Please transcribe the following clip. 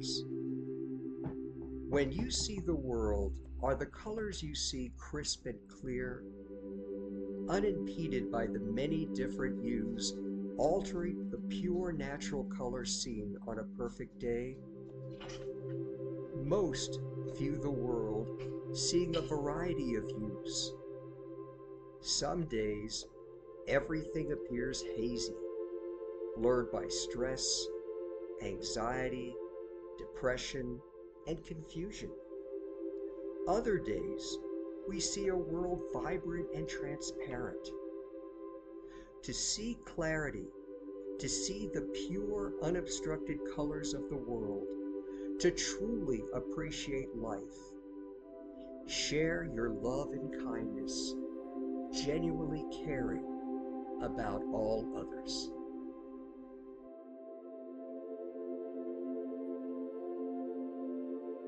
colors. When you see the world, are the colors you see crisp and clear, unimpeded by the many different hues altering the pure natural color seen on a perfect day? Most view the world seeing a variety of hues. Some days, everything appears hazy, blurred by stress, anxiety, depression, and confusion. Other days, we see a world vibrant and transparent. To see clarity, to see the pure, unobstructed colors of the world, to truly appreciate life, share your love and kindness, genuinely caring about all others.